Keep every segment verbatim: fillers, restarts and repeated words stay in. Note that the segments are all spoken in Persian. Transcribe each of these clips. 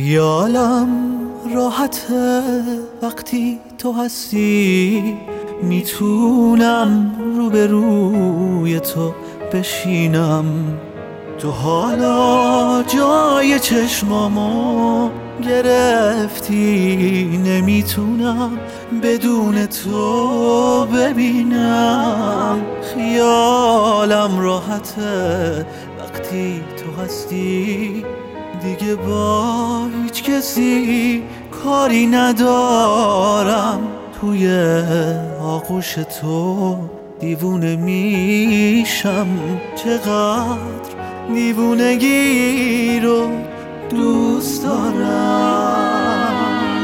خیالم راحته وقتی تو هستی، میتونم روبروی تو بشینم. تو حالا جای چشمامو گرفتی، نمیتونم بدون تو ببینم. خیالم راحته وقتی تو هستی، دیگه با هیچ کسی کاری ندارم. توی آغوش تو دیوونه میشم، چقدر دیوونگی رو دوست دارم.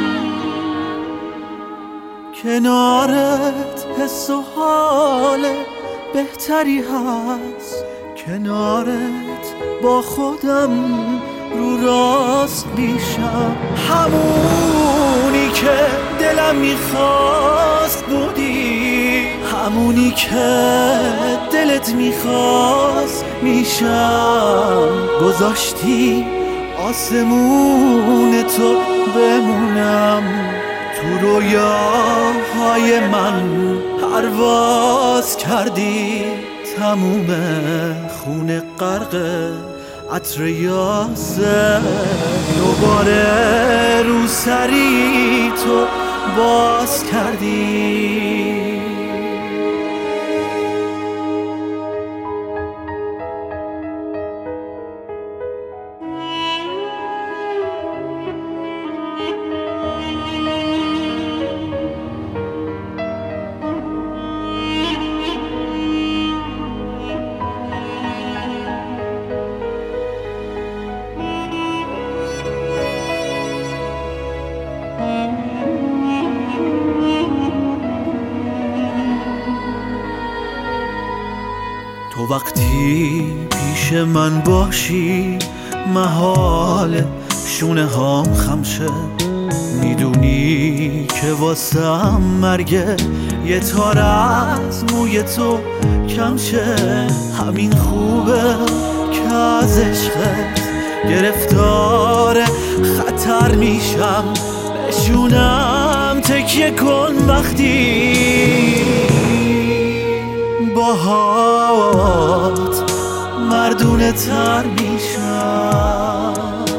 کنارت حس و حال بهتری هست، کنارت با خودم رو راست میشم. همونی که دلم میخواست بودی، همونی که دلت میخواست میشم. گذاشتی آسمون تو بمونم، تو رویاهای من پرواز کردی. تموم خون غرق عطر یاسه، دوباره رو سری تو باز کردی. تو وقتی پیش من باشی، محال شونه هام خمشه. میدونی که واسم مرگه یه تار از موی تو کم شه. همین خوبه که از عشقت گرفتار خطر میشم. بشونم تکیه کن وقتی باهات مردونه تر میشم.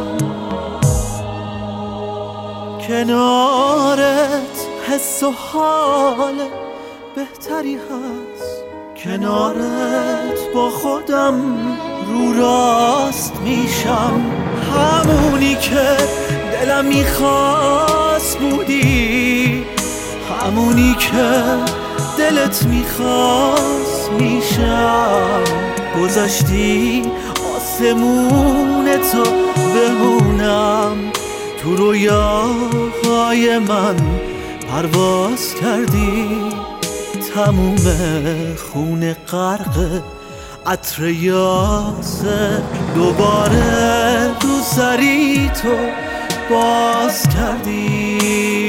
کنارت حس و حال بهتری هست، کنارت با خودم رو راست میشم. همونی که دلم میخواست بودی، همونی که دلت میخواست میشم. گذاشتی آسمون تو بمونم، تو رویاهای من پرواز کردی. تموم خون غرق عطر یاسه، دوباره رو سری تو باز کردی.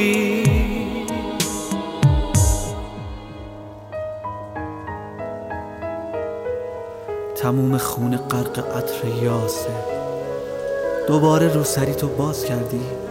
تموم خون غرق عطر یاسه، دوباره رو سری تو باز کردی.